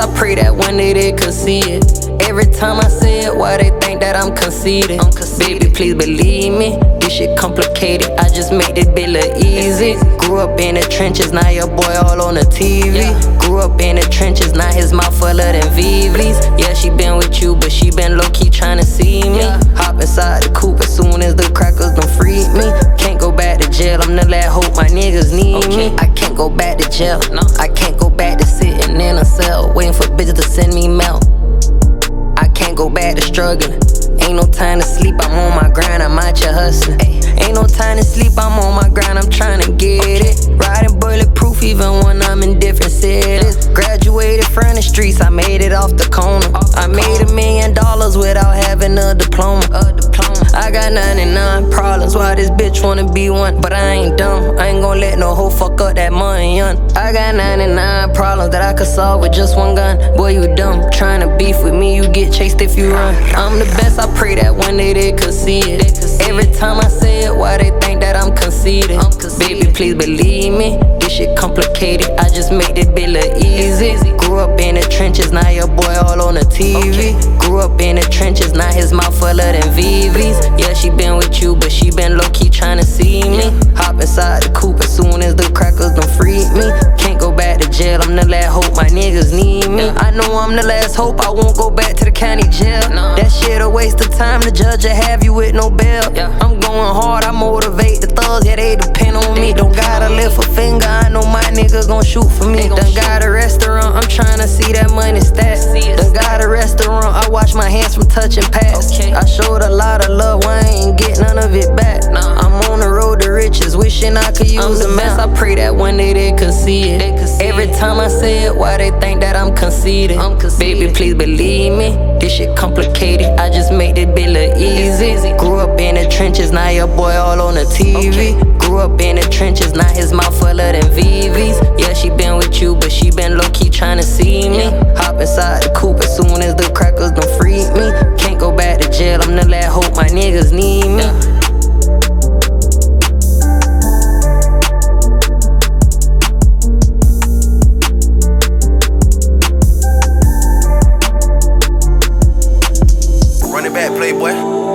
I pray that one day they could see it. Every time I say it, why they think that I'm conceited? Baby, please believe me, this shit complicated. I just made this bitch look easy. Grew up in the trenches, now your boy all on the TV. Grew up in the trenches, now his mouth fuller than Vivi's. Yeah, she been with you, but she been low-key tryna see me. Hop inside the coupe as soon as the crackers done freed me. Can't go back to jail, I'm the last hope my niggas need me. I can't go back to jail, I can't go back to sitting in a cell waiting for bitches to send me mail. I can't go back to struggling. Ain't no time to sleep, I'm on my grind, I'm out here hustling. Ain't no time to sleep, I'm on my grind, I'm tryna get it. Riding bulletproof even when I'm in different cities. Graduated from the streets, I made it off the corner. I made $1 million without having a diploma. I got 99 problems, why this bitch wanna be one? But I ain't dumb, I ain't gon' let no hoe fuck up that money, young. I got 99 problems that I could solve with just one gun. Boy, you dumb, tryna beef with me, you get chased if you run. I'm the best, I pray that one day they could see it. Every time I say it, why they think that I'm conceited? Baby, please believe me, this shit complicated. I just made this bitch look easy. Grew up in the trenches, now your boy all on the TV. Grew up in the trenches, now his mouth fuller than Vivi's. Yeah, she been with you, but she been low-key tryna see me. Hop inside the coupe as soon as the crackers done freed me. Can't go back to jail, I'm the last hope my niggas need me. I know I'm the last hope, I won't go back to the county jail. That shit a waste of time, the judge will have you with no bail. I'm going hard, I motivate the thugs, yeah, they depend on me. Don't gotta lift a finger, I know my nigga gon' shoot for me. Done got a restaurant, I'm tryna see that money stack. Done got a restaurant, I wash my hands from touching past. I showed a lot of love, I ain't get none of it back. I'm on the road to riches, wishing I could use a mess. I pray that one day they could see it. Every time I say it, why they think that I'm conceited? Baby, please believe me, this shit complicated. I just made this bitch look easy. Grew up in the trenches, now your boy all on the TV. Grew up in the trenches, now his mouth fuller than Vivi's. Yeah, she been with you, but she been low-key tryna see me. Hop inside the coupe as soon as the crackers done freed me. Can't go back to jail, I'm the last hope my niggas need me. Run it back, Playboy.